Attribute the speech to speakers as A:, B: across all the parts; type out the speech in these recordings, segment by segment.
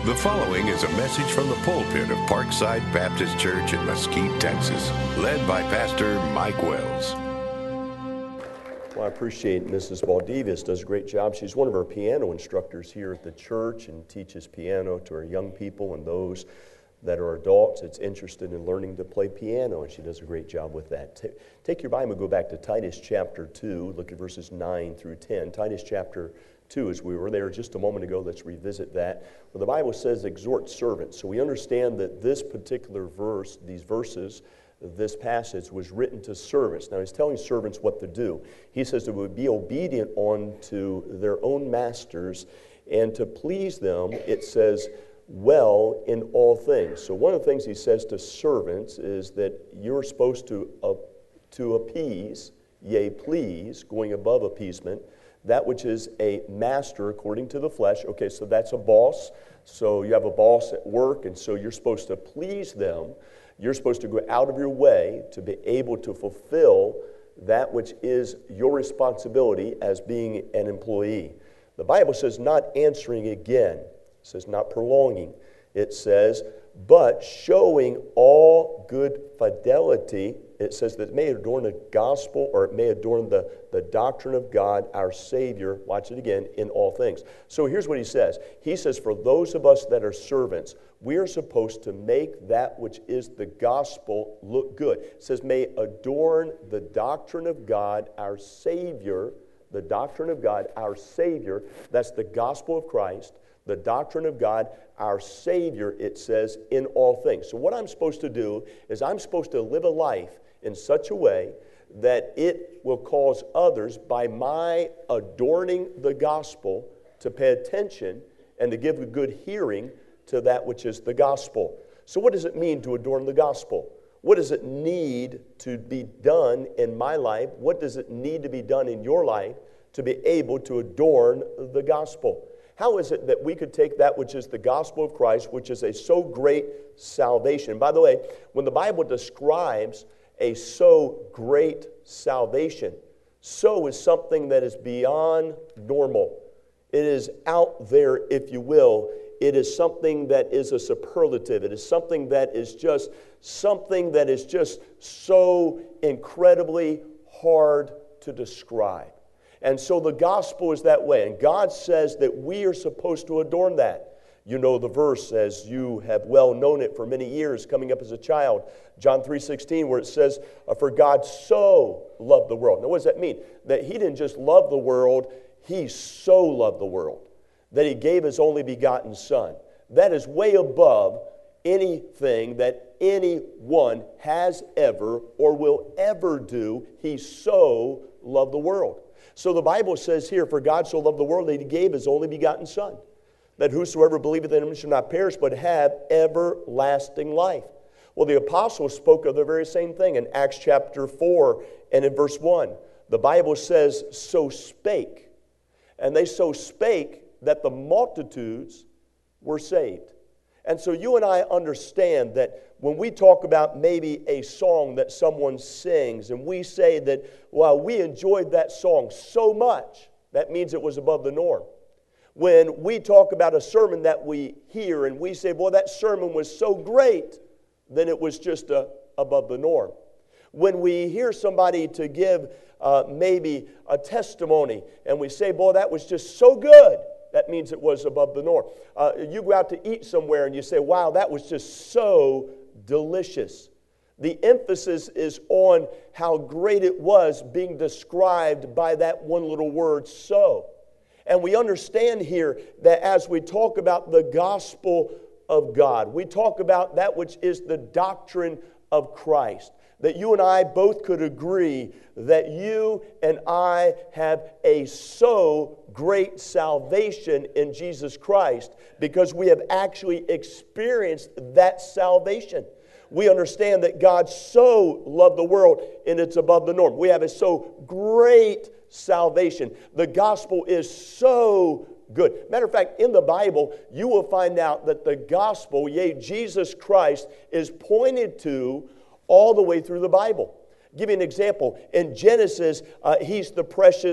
A: The following is a message from the pulpit of Parkside Baptist Church in Mesquite, Texas, led by Pastor Mike Wells.
B: Well, I appreciate Mrs. Valdivas, does a great job. She's one of our piano instructors here at the church and teaches piano to our young people and those that are adults that's interested in learning to play piano, and she does a great job with that. Take your Bible and go back to Titus chapter 2, look at verses 9 through 10. Titus chapter 2, as we were there just a moment ago, let's revisit that. Well, the Bible says exhort servants. So we understand that this particular verse, these verses, this passage was written to servants. Now he's telling servants what to do. He says they would be obedient unto their own masters and to please them, it says, well in all things. So one of the things he says to servants is that you're supposed to appease, yea, please, going above appeasement, that which is a master according to the flesh. Okay, so that's a boss. So you have a boss at work, and so you're supposed to please them. You're supposed to go out of your way to be able to fulfill that which is your responsibility as being an employee. The Bible says not answering again. It says not prolonging. It says, but showing all good fidelity. It says that it may adorn the gospel, or it may adorn the doctrine of God, our Savior, watch it again, in all things. So here's what he says. He says, for those of us that are servants, we are supposed to make that which is the gospel look good. It says, may adorn the doctrine of God, our Savior, the doctrine of God, our Savior. That's the gospel of Christ. The doctrine of God, our Savior, it says, in all things. So what I'm supposed to do is I'm supposed to live a life in such a way that it will cause others, by my adorning the gospel, to pay attention and to give a good hearing to that which is the gospel. So what does it mean to adorn the gospel? What does it need to be done in my life? What does it need to be done in your life to be able to adorn the gospel? How is it that we could take that which is the gospel of Christ, which is a so great salvation? And by the way, when the Bible describes a so great salvation, so is something that is beyond normal. It is out there, if you will. It is something that is a superlative. It is something that is just so incredibly hard to describe. And so the gospel is that way. And God says that we are supposed to adorn that. You know the verse, as you have well known it for many years, coming up as a child, John 3:16, where it says, for God so loved the world. Now what does that mean? That he didn't just love the world, he so loved the world, that he gave his only begotten Son. That is way above anything that anyone has ever or will ever do. He so loved the world. So the Bible says here, for God so loved the world that he gave his only begotten Son, that whosoever believeth in him shall not perish, but have everlasting life. Well, the apostles spoke of the very same thing in Acts chapter 4 and in verse 1. The Bible says, so spake. And they so spake that the multitudes were saved. And so you and I understand that when we talk about maybe a song that someone sings and we say that, well, we enjoyed that song so much, that means it was above the norm. When we talk about a sermon that we hear and we say, boy, that sermon was so great, then it was just above the norm. When we hear somebody to give maybe a testimony and we say, boy, that was just so good, that means it was above the norm. You go out to eat somewhere and you say, wow, that was just so delicious. The emphasis is on how great it was being described by that one little word, so. And we understand here that as we talk about the gospel of God, we talk about that which is the doctrine of Christ, that you and I both could agree that you and I have a so great salvation in Jesus Christ because we have actually experienced that salvation. We understand that God so loved the world and it's above the norm. We have a so great salvation. The gospel is so good. Matter of fact, in the Bible, you will find out that the gospel, yea, Jesus Christ, is pointed to all the way through the Bible. Give you an example. In Genesis, he's the precious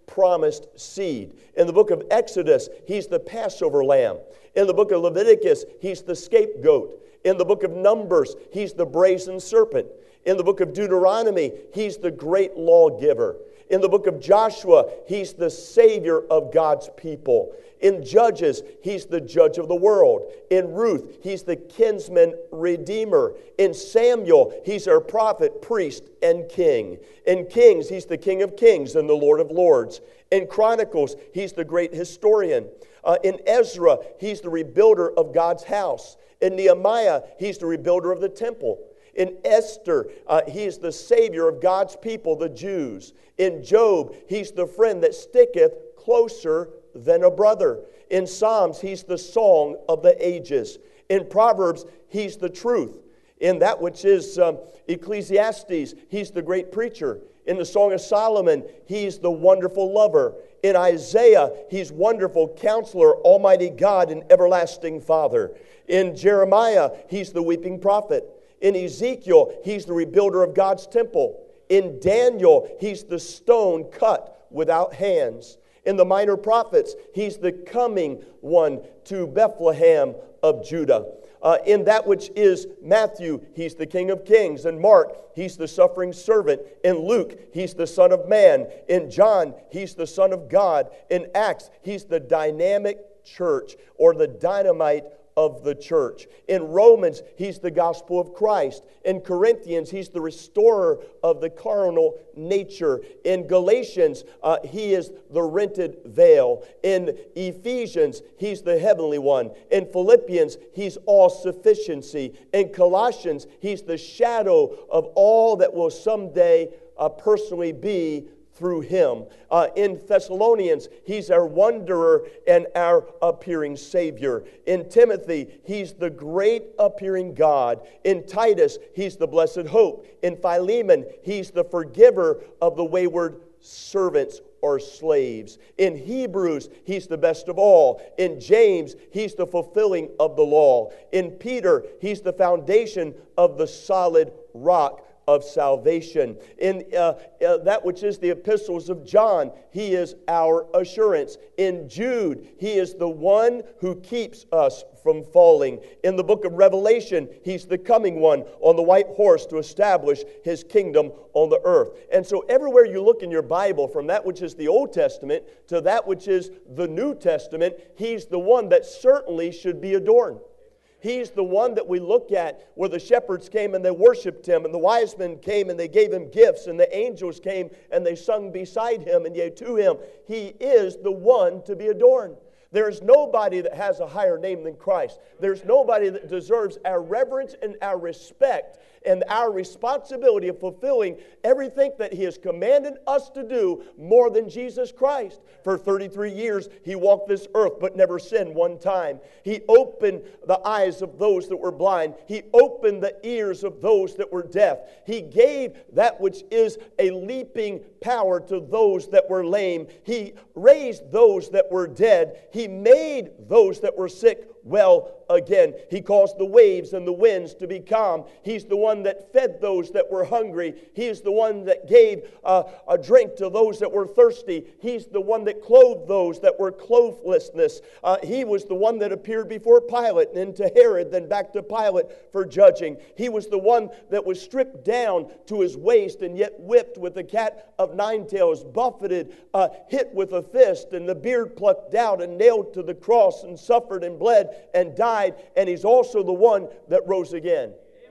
B: promised seed. In the book of Exodus, he's the Passover lamb. In the book of Leviticus, he's the scapegoat. In the book of Numbers, he's the brazen serpent. In the book of Deuteronomy, he's the great lawgiver. In the book of Joshua, he's the Savior of God's people. In Judges, he's the judge of the world. In Ruth, he's the kinsman redeemer. In Samuel, he's our prophet, priest, and king. In Kings, he's the King of kings and the Lord of lords. In Chronicles, he's the great historian. In Ezra, he's the rebuilder of God's house. In Nehemiah, he's the rebuilder of the temple. In Esther, he is the Savior of God's people, the Jews. In Job, he's the friend that sticketh closer than a brother. In Psalms, he's the song of the ages. In Proverbs, he's the truth. In that which is Ecclesiastes, he's the great preacher. In the Song of Solomon, he's the wonderful lover. In Isaiah, he's wonderful counselor, almighty God, and everlasting Father. In Jeremiah, he's the weeping prophet. In Ezekiel, he's the rebuilder of God's temple. In Daniel, he's the stone cut without hands. In the minor prophets, he's the coming one to Bethlehem of Judah. In that which is Matthew, he's the King of kings. In Mark, he's the suffering servant. In Luke, he's the Son of Man. In John, he's the Son of God. In Acts, he's the dynamic church, or the dynamite of the church. In Romans, he's the gospel of Christ. In Corinthians, he's the restorer of the carnal nature. In Galatians, he is the rented veil. In Ephesians, he's the heavenly one. In Philippians, he's all sufficiency. In Colossians, he's the shadow of all that will someday personally be through him. In Thessalonians, he's our wanderer and our appearing Savior. In Timothy, he's the great appearing God. In Titus, he's the blessed hope. In Philemon, he's the forgiver of the wayward servants or slaves. In Hebrews, he's the best of all. In James, he's the fulfilling of the law. In Peter, he's the foundation of the solid rock of salvation. In that which is the epistles of John, he is our assurance. In Jude, he is the one who keeps us from falling. In the book of Revelation, he's the coming one on the white horse to establish his kingdom on the earth. And so everywhere you look in your Bible, from that which is the Old Testament to that which is the New Testament, he's the one that certainly should be adorned. He's the one that we look at where the shepherds came and they worshiped him, and the wise men came and they gave him gifts, and the angels came and they sung beside him and yea to him. He is the one to be adorned. There's nobody that has a higher name than Christ. There's nobody that deserves our reverence and our respect and our responsibility of fulfilling everything that he has commanded us to do more than Jesus Christ. For 33 years, he walked this earth but never sinned one time. He opened the eyes of those that were blind. He opened the ears of those that were deaf. He gave that which is a leaping power to those that were lame. He raised those that were dead. He made those that were sick well again. He caused the waves and the winds to be calm. He's the one that fed those that were hungry. He is the one that gave a drink to those that were thirsty. He's the one that clothed those that were clothlessness. He was the one that appeared before Pilate and to Herod, then back to Pilate for judging. He was the one that was stripped down to his waist and yet whipped with a cat of nine tails, buffeted, hit with a fist, and the beard plucked out and nailed to the cross, and suffered and bled and died, and he's also the one that rose again.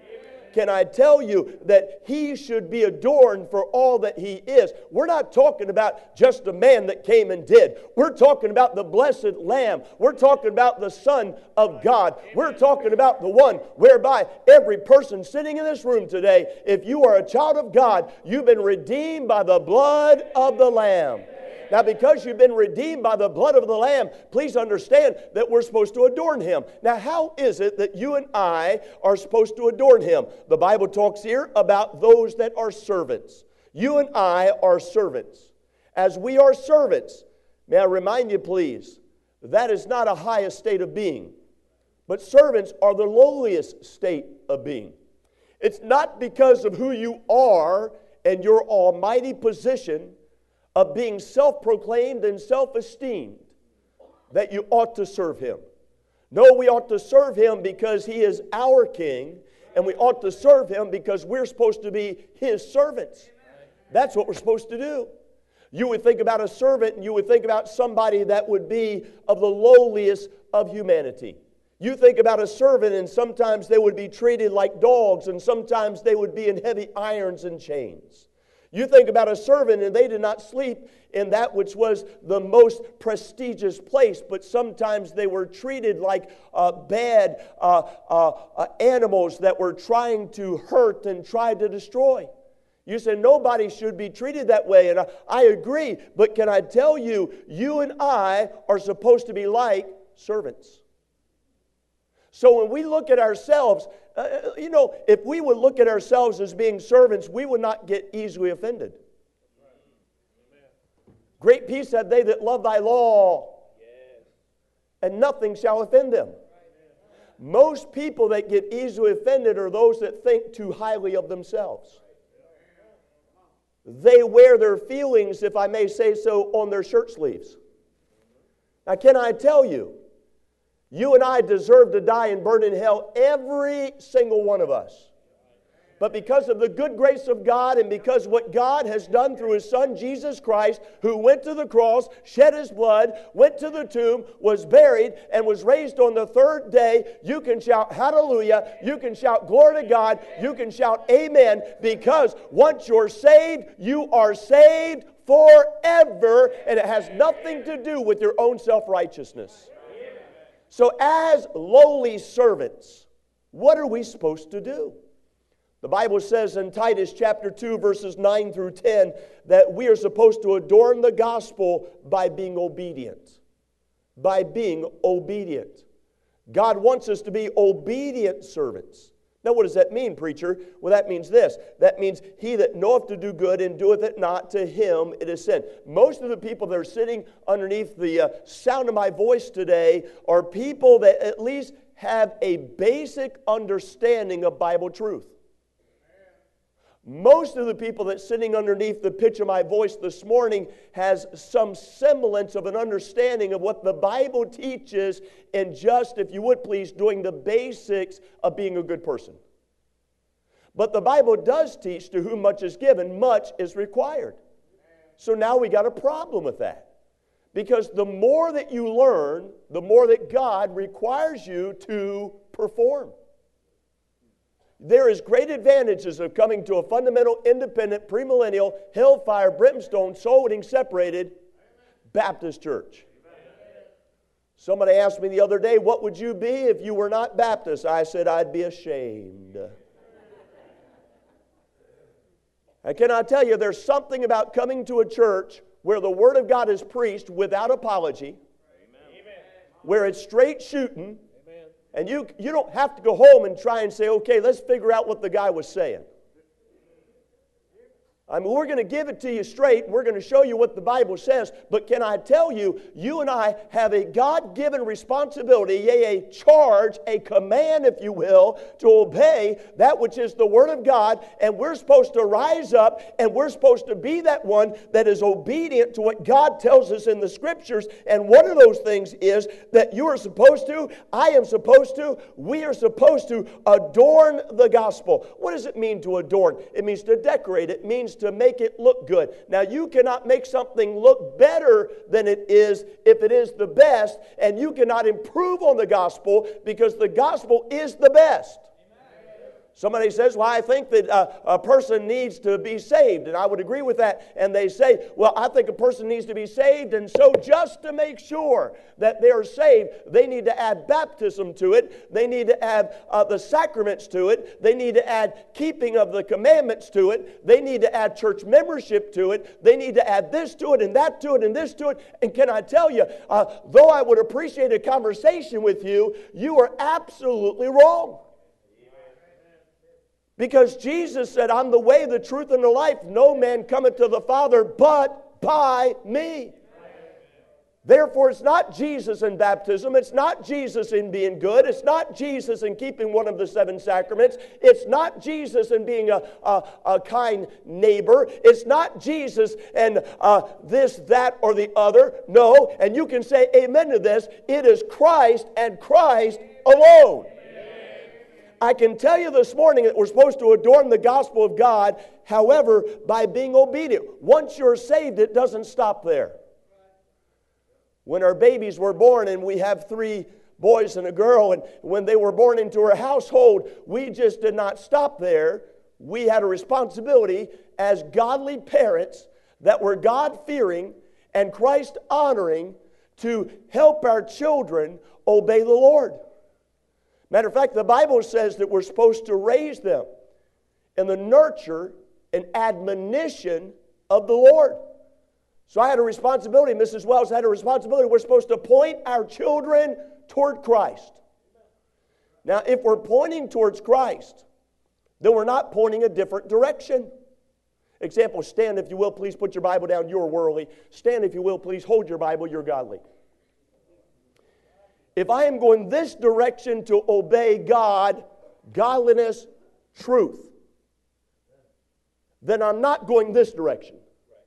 B: Can I tell you that he should be adorned for all that he is? We're not talking about just a man that came and did. We're talking about the blessed Lamb. We're talking about the Son of God. We're talking about the one whereby every person sitting in this room today, if you are a child of God, you've been redeemed by the blood of the Lamb. Now, because you've been redeemed by the blood of the Lamb, please understand that we're supposed to adorn him. Now, how is it that you and I are supposed to adorn him? The Bible talks here about those that are servants. You and I are servants. As we are servants, may I remind you, please, that is not a high estate of being, but servants are the lowliest state of being. It's not because of who you are and your almighty position of being self-proclaimed and self-esteemed that you ought to serve Him. No, we ought to serve Him because He is our King, and we ought to serve Him because we're supposed to be His servants. That's what we're supposed to do. You would think about a servant, and you would think about somebody that would be of the lowliest of humanity. You think about a servant, and sometimes they would be treated like dogs, and sometimes they would be in heavy irons and chains. You think about a servant, and they did not sleep in that which was the most prestigious place, but sometimes they were treated like bad animals that were trying to hurt and try to destroy. You say nobody should be treated that way, and I agree, but can I tell you, you and I are supposed to be like servants. So when we look at ourselves, if we would look at ourselves as being servants, we would not get easily offended. Great peace have they that love thy law, and nothing shall offend them. Most people that get easily offended are those that think too highly of themselves. They wear their feelings, if I may say so, on their shirt sleeves. Now, can I tell you, you and I deserve to die and burn in hell, every single one of us. But because of the good grace of God and because what God has done through His Son, Jesus Christ, who went to the cross, shed His blood, went to the tomb, was buried, and was raised on the third day, you can shout hallelujah, you can shout glory to God, you can shout amen, because once you're saved, you are saved forever, and it has nothing to do with your own self-righteousness. So as lowly servants, what are we supposed to do? The Bible says in Titus chapter 2, verses 9 through 10, that we are supposed to adorn the gospel by being obedient. By being obedient. God wants us to be obedient servants. Now what does that mean, preacher? Well, that means this. That means he that knoweth to do good and doeth it not, to him it is sin. Most of the people that are sitting underneath the sound of my voice today are people that at least have a basic understanding of Bible truth. Most of the people that's sitting underneath the pitch of my voice this morning has some semblance of an understanding of what the Bible teaches and just, if you would please, doing the basics of being a good person. But the Bible does teach to whom much is given, much is required. So now we got a problem with that. Because the more that you learn, the more that God requires you to perform. There is great advantages of coming to a fundamental, independent, premillennial, hellfire, brimstone, soul-winning, separated Baptist church. Somebody asked me the other day, what would you be if you were not Baptist? I said, I'd be ashamed. And can I tell you, there's something about coming to a church where the Word of God is preached without apology, where it's straight shooting, and you don't have to go home and try and say, okay, let's figure out what the guy was saying. I mean, we're going to give it to you straight. We're going to show you what the Bible says. But can I tell you, you and I have a God-given responsibility, yea, a charge, a command, if you will, to obey that which is the Word of God. And we're supposed to rise up, and we're supposed to be that one that is obedient to what God tells us in the Scriptures. And one of those things is that you are supposed to, I am supposed to, we are supposed to adorn the gospel. What does it mean to adorn? It means to decorate. It means to make it look good. Now, you cannot make something look better than it is if it is the best, and you cannot improve on the gospel because the gospel is the best. Somebody says, well, I think that a person needs to be saved, and I would agree with that. And they say, well, I think a person needs to be saved, and so just to make sure that they are saved, they need to add baptism to it. They need to add the sacraments to it. They need to add keeping of the commandments to it. They need to add church membership to it. They need to add this to it, and that to it, and this to it. And can I tell you, though I would appreciate a conversation with you, you are absolutely wrong. Because Jesus said, I'm the way, the truth, and the life. No man cometh to the Father but by me. Therefore, it's not Jesus in baptism. It's not Jesus in being good. It's not Jesus in keeping one of the 7 sacraments. It's not Jesus in being a kind neighbor. It's not Jesus and this, that, or the other. No, and you can say amen to this. It is Christ and Christ alone. I can tell you this morning that we're supposed to adorn the gospel of God, however, by being obedient. Once you're saved, it doesn't stop there. When our babies were born, and we have 3 boys and a girl, and when they were born into our household, we just did not stop there. We had a responsibility as godly parents that were God-fearing and Christ-honoring to help our children obey the Lord. Matter of fact, the Bible says that we're supposed to raise them in the nurture and admonition of the Lord. So I had a responsibility, Mrs. Wells had a responsibility. We're supposed to point our children toward Christ. Now, if we're pointing towards Christ, then we're not pointing a different direction. Example, stand if you will, please put your Bible down, you're worldly. Stand if you will, please hold your Bible, you're godly. If I am going this direction to obey God, godliness, truth, then I'm not going this direction.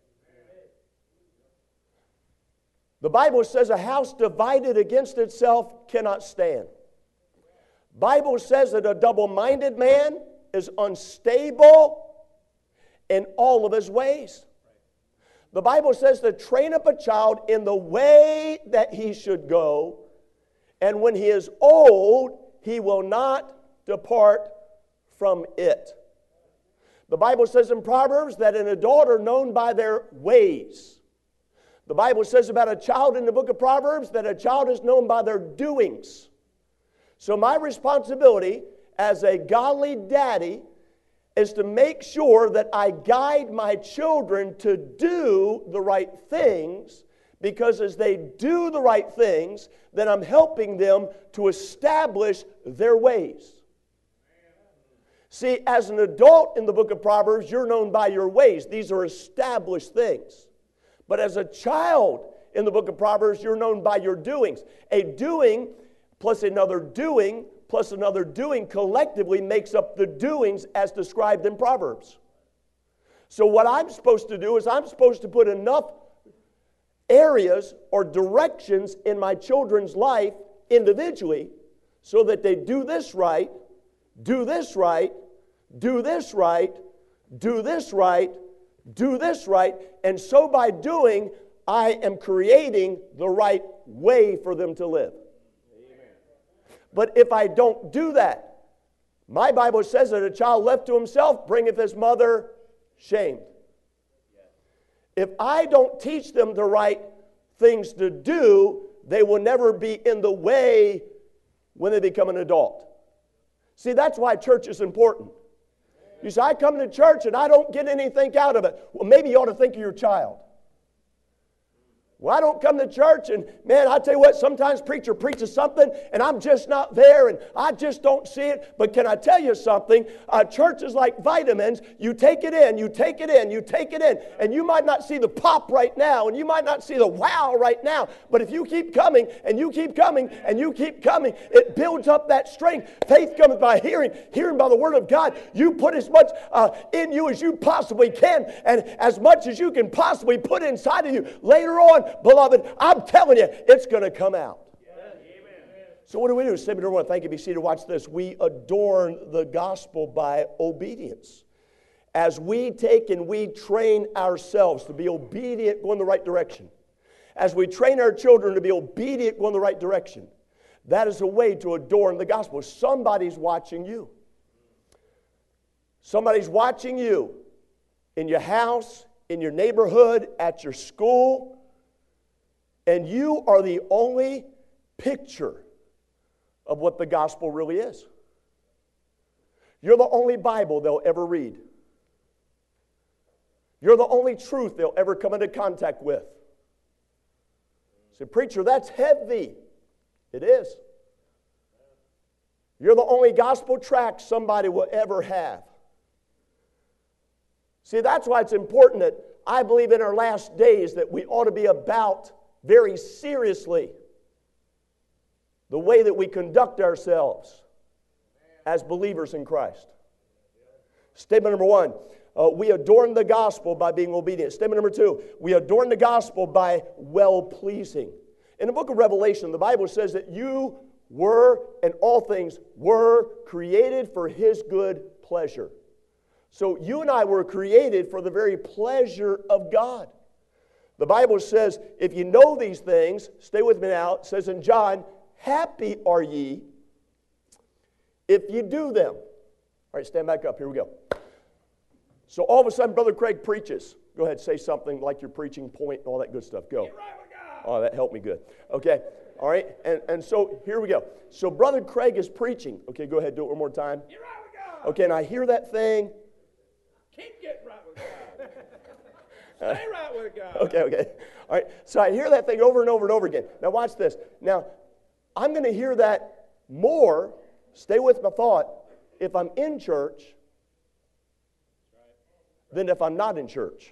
B: The Bible says a house divided against itself cannot stand. Bible says that a double-minded man is unstable in all of his ways. The Bible says to train up a child in the way that he should go, and when he is old, he will not depart from it. The Bible says in Proverbs that an adult are known by their ways. The Bible says about a child in the book of Proverbs that a child is known by their doings. So my responsibility as a godly daddy is to make sure that I guide my children to do the right things, because as they do the right things, then I'm helping them to establish their ways. See, as an adult in the book of Proverbs, you're known by your ways. These are established things. But as a child in the book of Proverbs, you're known by your doings. A doing plus another doing collectively makes up the doings as described in Proverbs. So what I'm supposed to do is I'm supposed to put enough areas or directions in my children's life individually so that they do this right, do this right, do this right, do this right, do this right, and so by doing, I am creating the right way for them to live. Amen. But if I don't do that, my Bible says that a child left to himself bringeth his mother shame. If I don't teach them the right things to do, they will never be in the way when they become an adult. See, that's why church is important. You say, I come to church and I don't get anything out of it. Well, maybe you ought to think of your child. Well, I don't come to church and, man, I tell you what, sometimes preacher preaches something and I'm just not there and I just don't see it. But can I tell you something? Church is like vitamins. You take it in, you take it in, you take it in. And you might not see the pop right now and you might not see the wow right now. But if you keep coming and you keep coming and you keep coming, it builds up that strength. Faith cometh by hearing, hearing by the word of God. You put as much in you as you possibly can and as much as you can possibly put inside of you. Later on, beloved, I'm telling you, it's going to come out. So what do? Statement number 1. Thank you. Be seated. Watch this. We adorn the gospel by obedience. As we take and we train ourselves to be obedient, go in the right direction. As we train our children to be obedient, go in the right direction. That is a way to adorn the gospel. Somebody's watching you. Somebody's watching you in your house, in your neighborhood, at your school. And you are the only picture of what the gospel really is. You're the only Bible they'll ever read. You're the only truth they'll ever come into contact with. Say, preacher, that's heavy. It is. You're the only gospel tract somebody will ever have. See, that's why it's important that I believe in our last days that we ought to be about very seriously the way that we conduct ourselves as believers in Christ. Statement number one, we adorn the gospel by being obedient. Statement number two, we adorn the gospel by well-pleasing. In the book of Revelation, the Bible says that you were, and all things were, created for His good pleasure. So you and I were created for the very pleasure of God. The Bible says, if you know these things, stay with me now, it says in John, happy are ye if you do them. All right, stand back up. Here we go. So all of a sudden, Brother Craig preaches. Go ahead, say something like your preaching point and all that good stuff. Go.
C: Get right with God.
B: Oh, that helped me good. Okay, all right, and so here we go. So Brother Craig is preaching. Okay, go ahead, do it one more time.
C: Get right with God.
B: Okay, and I hear that thing.
C: Keep getting right with God. Stay right with God.
B: Okay. All right, so I hear that thing over and over and over again. Now watch this. Now, I'm going to hear that more, stay with my thought, if I'm in church than if I'm not in church.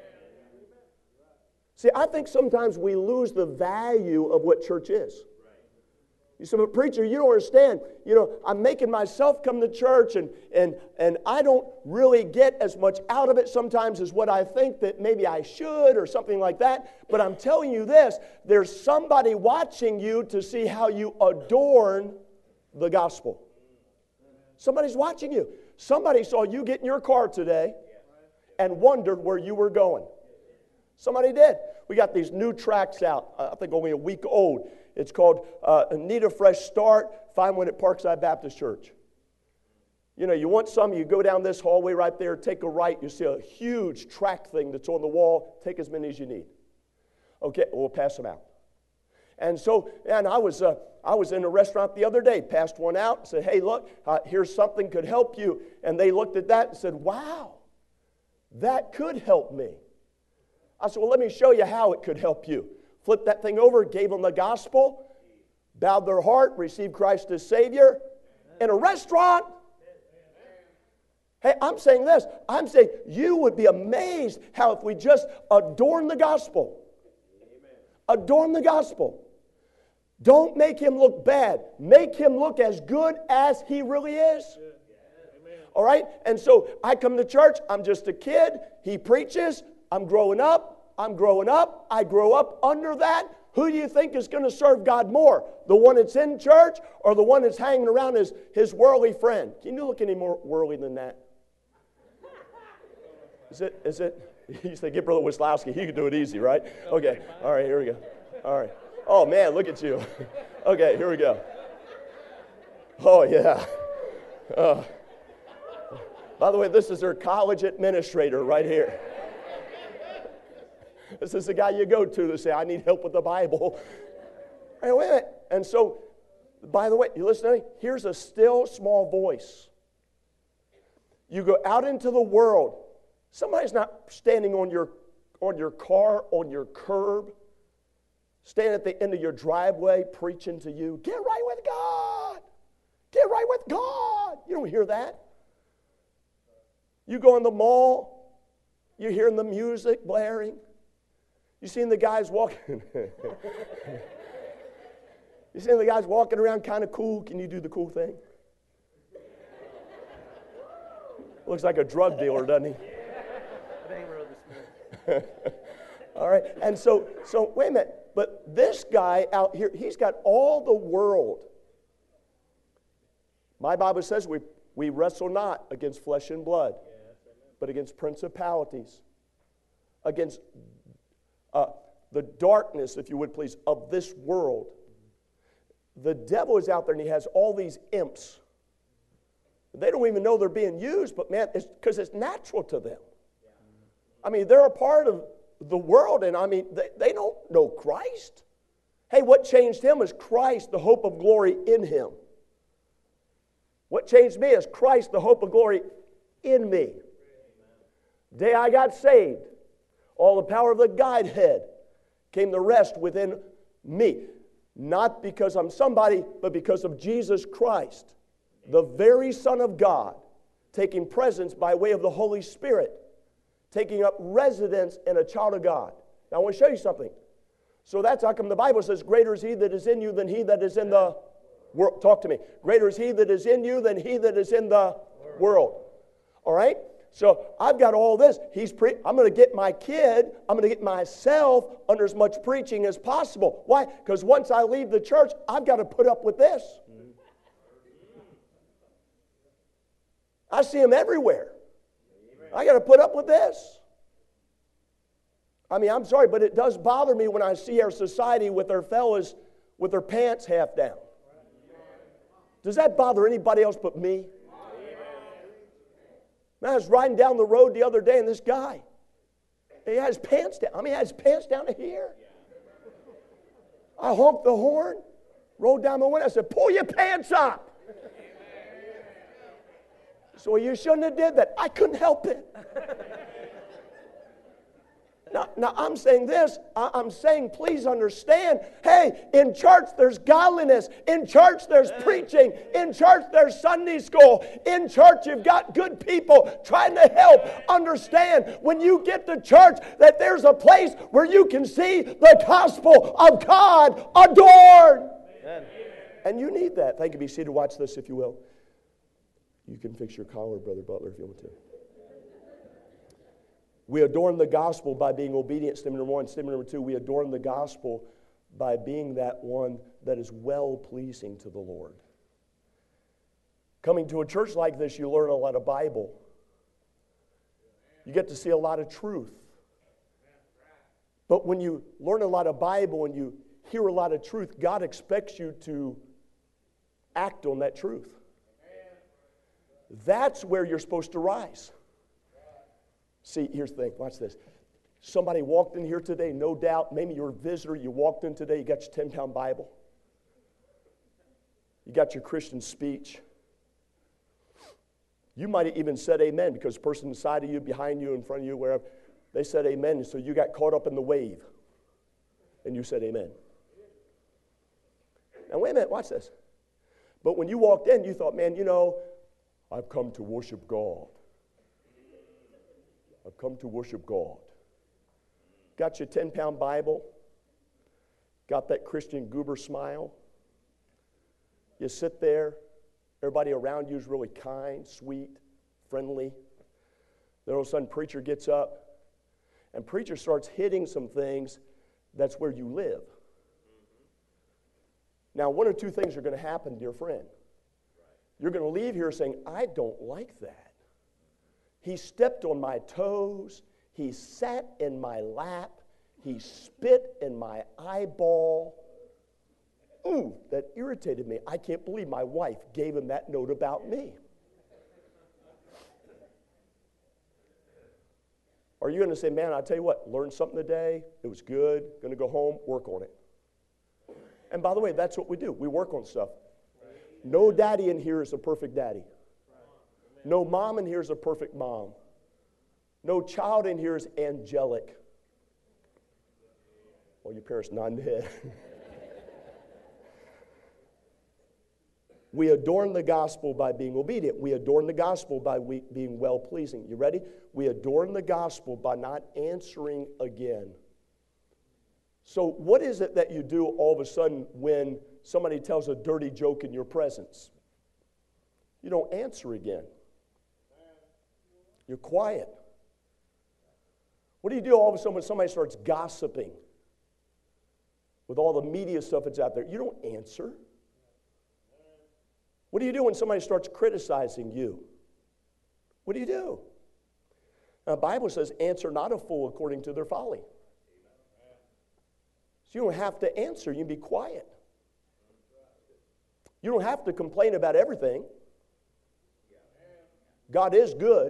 B: See, I think sometimes we lose the value of what church is. You say, but preacher, you don't understand. You know, I'm making myself come to church and I don't really get as much out of it sometimes as what I think that maybe I should or something like that. But I'm telling you this, there's somebody watching you to see how you adorn the gospel. Somebody's watching you. Somebody saw you get in your car today and wondered where you were going. Somebody did. We got these new tracts out, I think only a week old. It's called Need a Fresh Start. Find one at Parkside Baptist Church. You know, you want some, you go down this hallway right there, take a right, you see a huge tract thing that's on the wall. Take as many as you need. Okay, we'll pass them out. And so, and I was in a restaurant the other day, passed one out, said, hey, look, here's something could help you. And they looked at that and said, wow, that could help me. I said, well, let me show you how it could help you. Flipped that thing over, gave them the gospel, bowed their heart, received Christ as Savior in a restaurant. Hey, I'm saying this. I'm saying you would be amazed how if we just adorn the gospel. Adorn the gospel. Don't make Him look bad. Make Him look as good as He really is. All right? And so I come to church. I'm just a kid. He preaches. I'm growing up. I grow up under that. Who do you think is going to serve God more? The one that's in church or the one that's hanging around his worldly friend? Can you look any more worldly than that? Is it? You say, get Brother Wislowski. He can do it easy, right? Okay. All right, here we go. All right. Oh, man, look at you. Okay, here we go. Oh, yeah. By the way, this is their college administrator right here. This is the guy you go to say, I need help with the Bible. Hey, wait a minute. And so, by the way, you listen to me? Here's a still small voice. You go out into the world. Somebody's not standing on your car, on your curb, standing at the end of your driveway preaching to you, get right with God. Get right with God. You don't hear that. You go in the mall, you're hearing the music blaring. You seen the guys walking? You seen the guys walking around kind of cool? Can you do the cool thing? Looks like a drug dealer, doesn't he? All right, and so wait a minute. But this guy out here, he's got all the world. My Bible says we wrestle not against flesh and blood, but against principalities, against the darkness, if you would please, of this world. The devil is out there and he has all these imps. They don't even know they're being used, but man, it's because it's natural to them. I mean, they're a part of the world, and I mean, they don't know Christ. Hey, what changed him is Christ, the hope of glory in him. What changed me is Christ, the hope of glory in me. The day I got saved, all the power of the Godhead came to rest within me. Not because I'm somebody, but because of Jesus Christ, the very Son of God, taking presence by way of the Holy Spirit, taking up residence in a child of God. Now I want to show you something. So that's how come the Bible says, greater is he that is in you than he that is in the world. Talk to me. Greater is he that is in you than he that is in the world. All right? So I've got all this. I'm going to get my kid, I'm going to get myself under as much preaching as possible. Why? Because once I leave the church, I've got to put up with this. I see them everywhere. I got to put up with this. I mean, I'm sorry, but it does bother me when I see our society with their fellas with their pants half down. Does that bother anybody else but me? Man, I was riding down the road the other day, and this guy, he had his pants down. I mean, he had his pants down to here. I honked the horn, rolled down my window. I said, pull your pants up. So you shouldn't have did that. I couldn't help it. Now, I'm saying this. I'm saying, please understand. Hey, in church there's godliness. In church there's preaching. In church there's Sunday school. In church you've got good people trying to help. Understand, when you get to church, that there's a place where you can see the gospel of God adored. Amen. And you need that. Thank you. Be seated. Watch this, if you will. You can fix your collar, Brother Butler, if you want to. We adorn the gospel by being obedient. Statement number one. Statement number two, we adorn the gospel by being that one that is well-pleasing to the Lord. Coming to a church like this, you learn a lot of Bible. You get to see a lot of truth. But when you learn a lot of Bible and you hear a lot of truth, God expects you to act on that truth. That's where you're supposed to rise. See, here's the thing. Watch this. Somebody walked in here today, no doubt. Maybe you're a visitor. You walked in today. You got your 10-pound Bible. You got your Christian speech. You might have even said amen because the person inside of you, behind you, in front of you, wherever, they said amen. And so you got caught up in the wave. And you said amen. Now, wait a minute. Watch this. But when you walked in, you thought, man, you know, I've come to worship God. I've come to worship God. Got your 10-pound Bible. Got that Christian goober smile. You sit there. Everybody around you is really kind, sweet, friendly. Then all of a sudden, preacher gets up. And preacher starts hitting some things. That's where you live. Now, one or two things are going to happen, dear friend. You're going to leave here saying, I don't like that. He stepped on my toes. He sat in my lap. He spit in my eyeball. Ooh, that irritated me. I can't believe my wife gave him that note about me. Are you going to say, man, I'll tell you what, learned something today. It was good. Going to go home, work on it. And by the way, that's what we do. We work on stuff. No daddy in here is a perfect daddy. No mom in here is a perfect mom. No child in here is angelic. Well, your parents nodding their head. We adorn the gospel by being obedient. We adorn the gospel by being well-pleasing. You ready? We adorn the gospel by not answering again. So what is it that you do all of a sudden when somebody tells a dirty joke in your presence? You don't answer again. You're quiet. What do you do all of a sudden when somebody starts gossiping with all the media stuff that's out there? You don't answer. What do you do when somebody starts criticizing you? What do you do? Now, the Bible says, answer not a fool according to their folly. So you don't have to answer. You can be quiet. You don't have to complain about everything. God is good.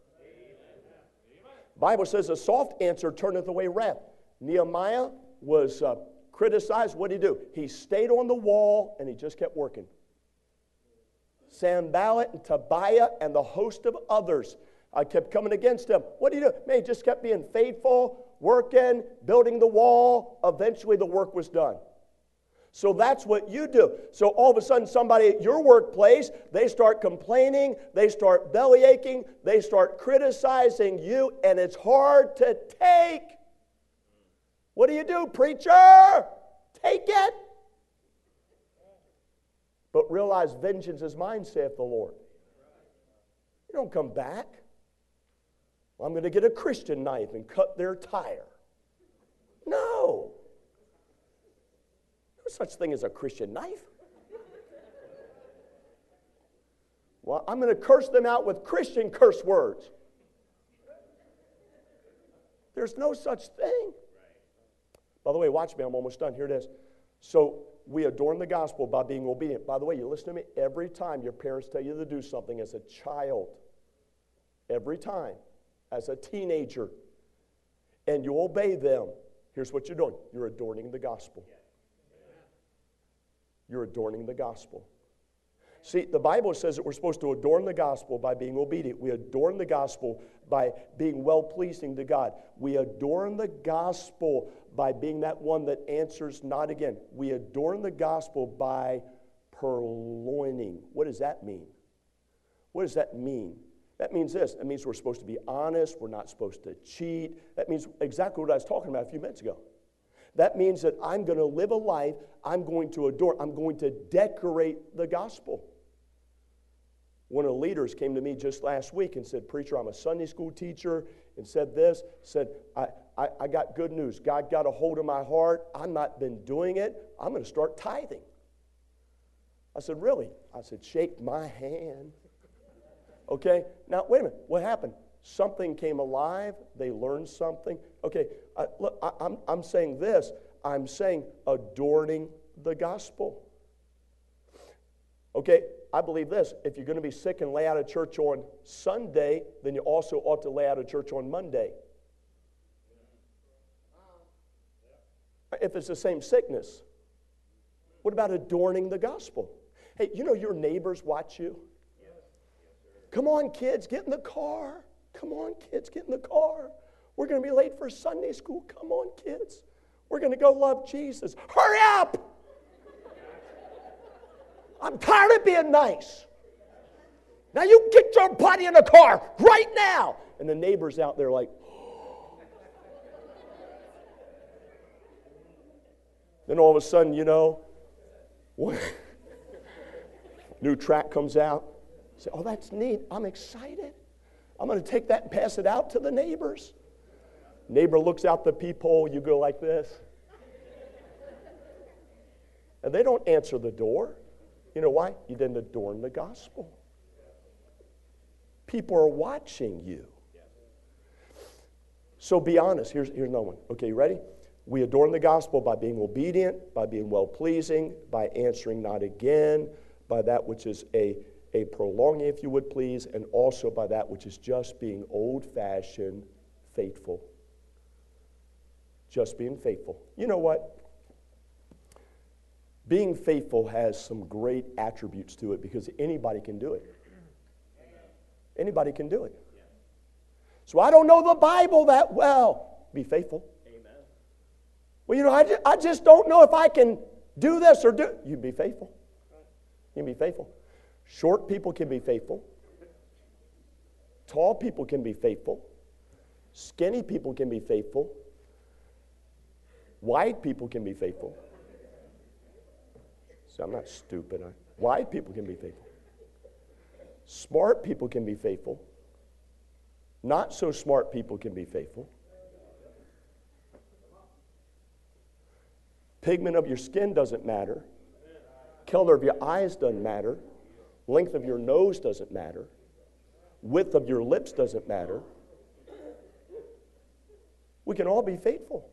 B: The Bible says a soft answer turneth away wrath. Nehemiah was criticized. What did he do? He stayed on the wall and he just kept working. Sanballat and Tobiah and the host of others kept coming against him. What did he do? Man, he just kept being faithful, working, building the wall. Eventually the work was done. So that's what you do. So all of a sudden somebody at your workplace, they start complaining, they start bellyaching, they start criticizing you, and it's hard to take. What do, preacher? Take it. But realize vengeance is mine, saith the Lord. You don't come back. I'm going to get a Christian knife and cut their tire. No. No such thing as a Christian knife. Well, I'm going to curse them out with Christian curse words. There's no such thing. By the way, watch me. I'm almost done. Here it is. So we adorn the gospel by being obedient. By the way, you listen to me. Every time your parents tell you to do something as a child, every time, as a teenager, and you obey them, here's what you're doing. You're adorning the gospel. You're adorning the gospel. See, the Bible says that we're supposed to adorn the gospel by being obedient. We adorn the gospel by being well-pleasing to God. We adorn the gospel by being that one that answers not again. We adorn the gospel by purloining. What does that mean? What does that mean? That means this. That means we're supposed to be honest. We're not supposed to cheat. That means exactly what I was talking about a few minutes ago. That means that I'm going to live a life, I'm going to adorn, I'm going to decorate the gospel. One of the leaders came to me just last week and said, preacher, I'm a Sunday school teacher, and said this, said, I got good news. God got a hold of my heart. I've not been doing it. I'm going to start tithing. I said, really? I said, shake my hand. Okay, now wait a minute. What happened? Something came alive. They learned something. Okay, look, I'm saying this. I'm saying adorning the gospel. Okay, I believe this. If you're going to be sick and lay out of church on Sunday, then you also ought to lay out of church on Monday. If it's the same sickness. What about adorning the gospel? Hey, you know your neighbors watch you? Come on, kids, get in the car. Come on, kids, get in the car. We're going to be late for Sunday school. Come on, kids. We're going to go love Jesus. Hurry up! I'm tired of being nice. Now you get your buddy in the car right now. And the neighbors out there like, then all of a sudden, you know, new track comes out. You say, oh, that's neat. I'm excited. I'm going to take that and pass it out to the neighbors. Neighbor looks out the peephole. You go like this. And they don't answer the door. You know why? You didn't adorn the gospel. People are watching you. So be honest. Here's another one. Okay, you ready? We adorn the gospel by being obedient, by being well-pleasing, by answering not again, by that which is a prolonging, if you would please, and also by that which is just being old-fashioned faithful. Just being faithful. You know what? Being faithful has some great attributes to it because anybody can do it. Anybody can do it. So I don't know the Bible that well. Be faithful. Well, you know, I just don't know if I can do this or do. You be faithful. You can be faithful. Short people can be faithful. Tall people can be faithful. Skinny people can be faithful. Wide people can be faithful. See, I'm not stupid. Wide people can be faithful. Smart people can be faithful. Not so smart people can be faithful. Pigment of your skin doesn't matter. Color of your eyes doesn't matter. Length of your nose doesn't matter. Width of your lips doesn't matter. We can all be faithful.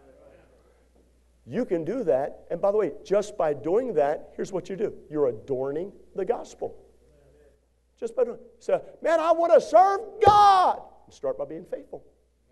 B: You can do that. And by the way, just by doing that, here's what you do. You're adorning the gospel. Just by doing it. Say, man, I want to serve God. Start by being faithful.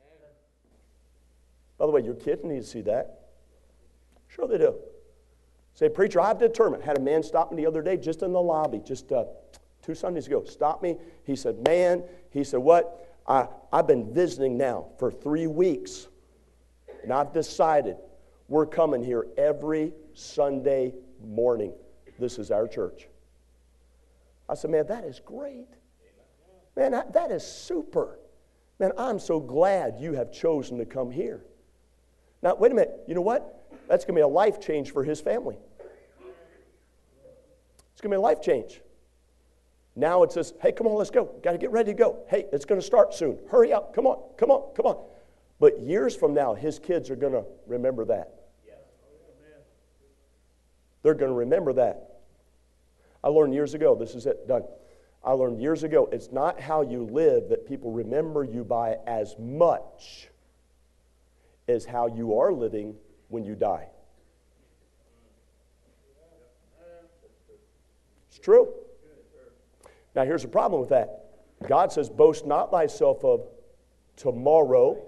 B: By the way, your kids need to see that. Sure they do. Say, preacher, I've determined. Had a man stop me the other day just in the lobby, just 2 Sundays ago. Stopped me. He said, man, he said, what? I've been visiting now for 3 weeks. And I've decided we're coming here every Sunday morning. This is our church. I said, man, that is great. Man, that is super. Man, I'm so glad you have chosen to come here. Now, wait a minute. You know what? That's going to be a life change for his family. It's going to be a life change. Now it says, hey, come on, let's go. Got to get ready to go. Hey, it's going to start soon. Hurry up. Come on, come on, come on. But years from now, his kids are going to remember that. They're going to remember that. I learned years ago, this is it, done. I learned years ago, it's not how you live that people remember you by as much as how you are living when you die. It's true. Now here's the problem with that. God says, boast not thyself of tomorrow,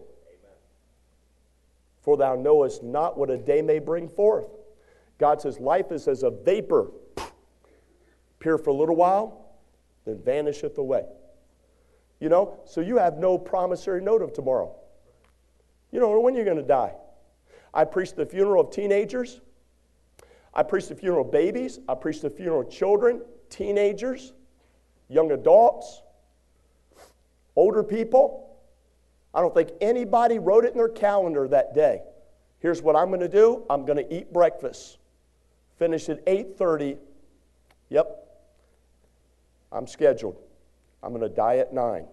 B: for thou knowest not what a day may bring forth. God says, life is as a vapor, appear for a little while, then vanisheth away. You know, so you have no promissory note of tomorrow. You don't know when you're going to die. I preached the funeral of teenagers. I preached the funeral of babies. I preached the funeral of children, teenagers, young adults, older people. I don't think anybody wrote it in their calendar that day. Here's what I'm going to do. I'm going to eat breakfast. Finish at 8:30. Yep. I'm scheduled. I'm going to die at 9.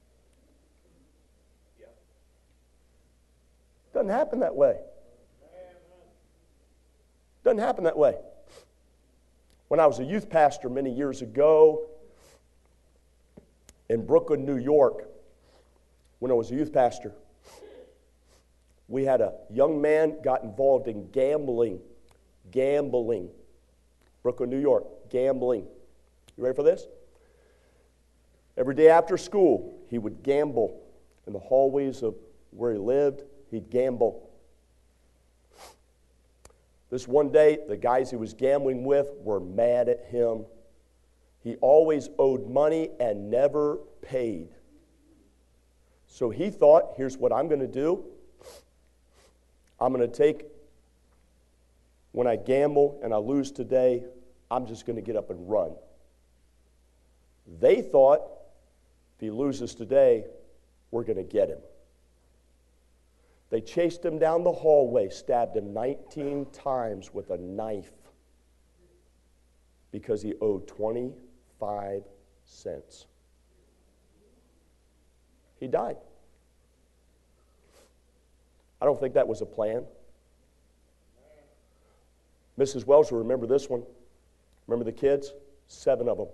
B: Doesn't happen that way. Doesn't happen that way. When I was a youth pastor many years ago in Brooklyn, New York, when I was a youth pastor, we had a young man got involved in gambling. Brooklyn, New York, gambling. You ready for this? Every day after school, he would gamble in the hallways of where he lived. He'd gamble. This one day, the guys he was gambling with were mad at him. He always owed money and never paid. So he thought, here's what I'm going to do. I'm going to take, when I gamble and I lose today, I'm just going to get up and run. They thought, if he loses today, we're going to get him. They chased him down the hallway, stabbed him 19 times with a knife because he owed 25 cents. He died. I don't think that was a plan. Mrs. Wells will remember this one. Remember the kids? 7 of them.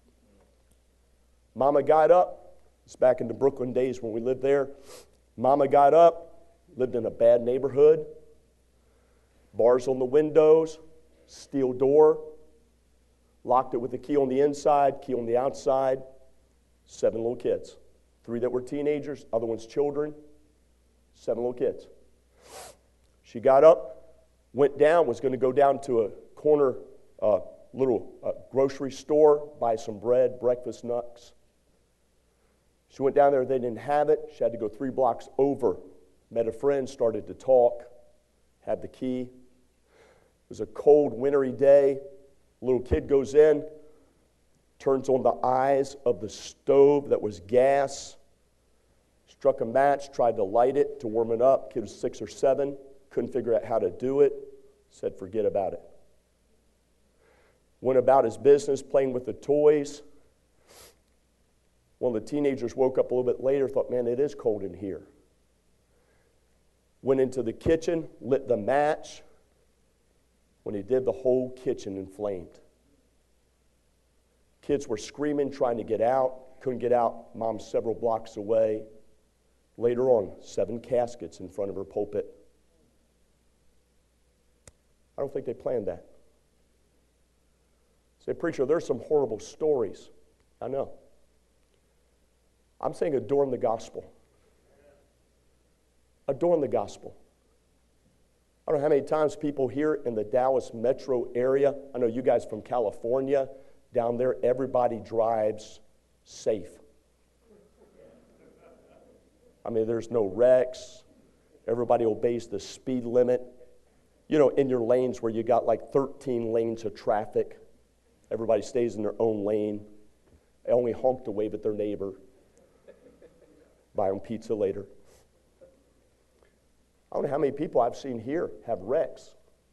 B: Mama got up. It's back in the Brooklyn days when we lived there. Mama got up, lived in a bad neighborhood. Bars on the windows, steel door. Locked it with a key on the inside, key on the outside. 7 little kids. 3 that were teenagers, other ones children. 7 little kids. She got up, went down, was going to go down to a corner little grocery store, buy some bread, breakfast nuts. She went down there, they didn't have it. She had to go 3 blocks over. Met a friend, started to talk, had the key. It was a cold, wintry day. A little kid goes in, turns on the eyes of the stove that was gas, struck a match, tried to light it to warm it up. Kid was 6 or 7, couldn't figure out how to do it, said forget about it. Went about his business playing with the toys. One of the teenagers woke up a little bit later, thought, man, it is cold in here. Went into the kitchen, lit the match. When he did, the whole kitchen inflamed. Kids were screaming, trying to get out. Couldn't get out. Mom's several blocks away. Later on, 7 caskets in front of her pulpit. I don't think they planned that. Say, preacher, there's some horrible stories. I know. I'm saying adorn the gospel. Adorn the gospel. I don't know how many times people here in the Dallas metro area, I know you guys from California, down there, everybody drives safe. I mean, there's no wrecks. Everybody obeys the speed limit. You know, in your lanes where you got like 13 lanes of traffic, everybody stays in their own lane. They only honk to wave at their neighbor. Buy them pizza later. don't know how many people I've seen here have wrecks.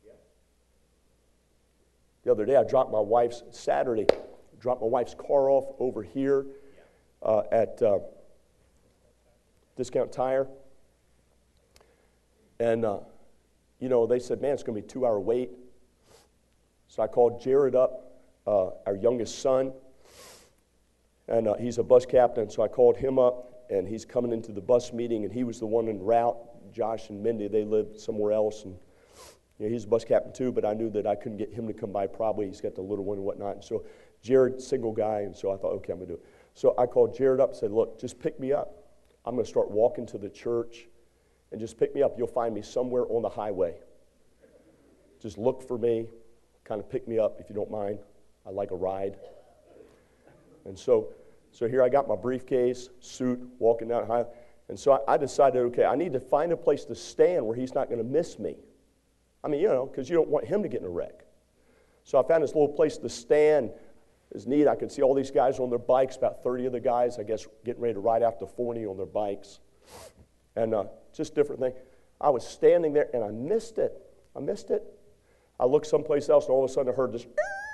B: The other day I dropped my wife's car off over here at Discount Tire. And, they said, man, it's going to be a 2-hour wait. So I called Jared up, our youngest son, and he's a bus captain. So I called him up, and he's coming into the bus meeting, and he was the one en route. Josh and Mindy, they lived somewhere else, and he's a bus captain too, but I knew that I couldn't get him to come by probably. He's got the little one and whatnot. And so Jared, single guy, and so I thought, okay, I'm going to do it. So I called Jared up and said, look, just pick me up. I'm going to start walking to the church, and just pick me up. You'll find me somewhere on the highway. Just look for me, kind of pick me up if you don't mind. I like a ride. And so here I got my briefcase, suit, walking down the highway. And so I decided, okay, I need to find a place to stand where he's not going to miss me. I mean, because you don't want him to get in a wreck. So I found this little place to stand. It was neat. I could see all these guys on their bikes, about 30 of the guys, I guess, getting ready to ride out to Forney on their bikes. And just different things. I was standing there, and I missed it. I looked someplace else, and all of a sudden I heard this.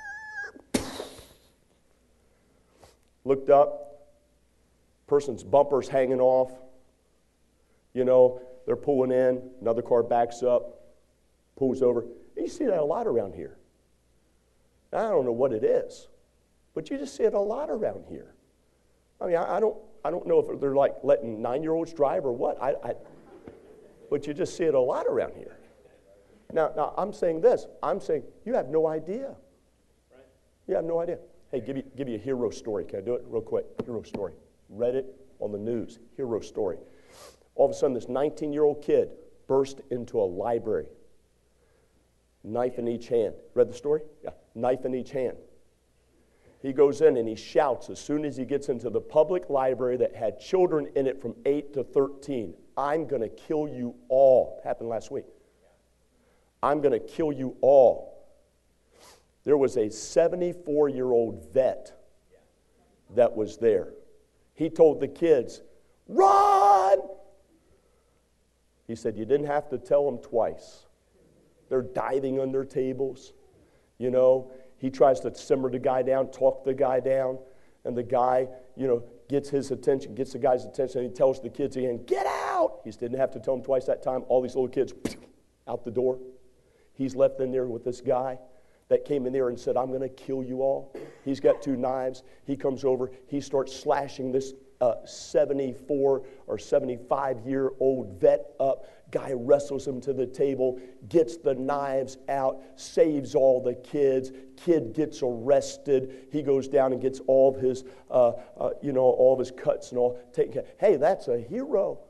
B: Looked up. Person's bumper's hanging off. They're pulling in. Another car backs up, pulls over. You see that a lot around here. Now, I don't know what it is, but you just see it a lot around here. I mean, I don't know if they're like letting 9-year-olds drive or what. But you just see it a lot around here. Now I'm saying this. I'm saying you have no idea. Right. You have no idea. Hey, give you a hero story. Can I do it real quick? Hero story. Read it on the news. Hero story. All of a sudden, this 19-year-old kid burst into a library. Knife in each hand. Read the story? Yeah. Knife in each hand. He goes in and he shouts as soon as he gets into the public library that had children in it from 8 to 13, I'm going to kill you all. Happened last week. I'm going to kill you all. There was a 74-year-old vet that was there. He told the kids, run! He said, you didn't have to tell them twice. They're diving under tables. He tries to simmer the guy down, talk the guy down, and the guy, gets his attention, gets the guy's attention, and he tells the kids again, get out! He didn't have to tell them twice that time. All these little kids, out the door. He's left in there with this guy that came in there and said, I'm going to kill you all. He's got 2 knives. He comes over. He starts slashing this 74 or 75-year-old vet up. Guy wrestles him to the table, gets the knives out, saves all the kids. Kid gets arrested. He goes down and gets all of his, all of his cuts and all taken care of. Hey, that's a hero.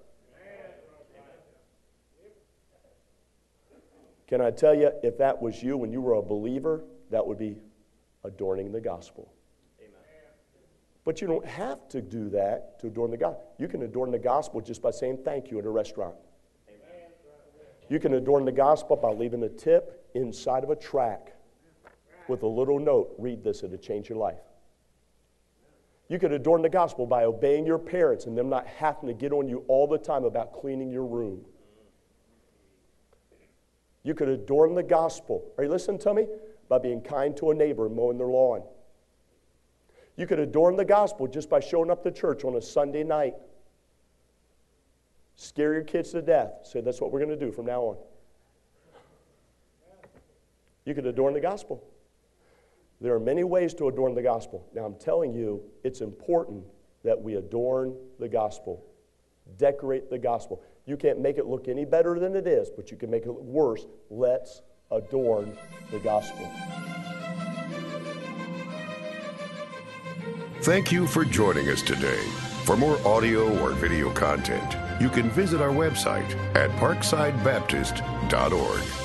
B: Can I tell you, if that was you when you were a believer, that would be adorning the gospel. Amen. But you don't have to do that to adorn the gospel. You can adorn the gospel just by saying thank you at a restaurant. Amen. You can adorn the gospel by leaving a tip inside of a track with a little note. Read this, it'll change your life. You could adorn the gospel by obeying your parents and them not having to get on you all the time about cleaning your room. You could adorn the gospel. Are you listening to me? By being kind to a neighbor and mowing their lawn. You could adorn the gospel just by showing up to church on a Sunday night. Scare your kids to death. Say, that's what we're going to do from now on. You could adorn the gospel. There are many ways to adorn the gospel. Now, I'm telling you, it's important that we adorn the gospel. Decorate the gospel. You can't make it look any better than it is, but you can make it look worse. Let's adorn the gospel.
A: Thank you for joining us today. For more audio or video content, you can visit our website at parksidebaptist.org.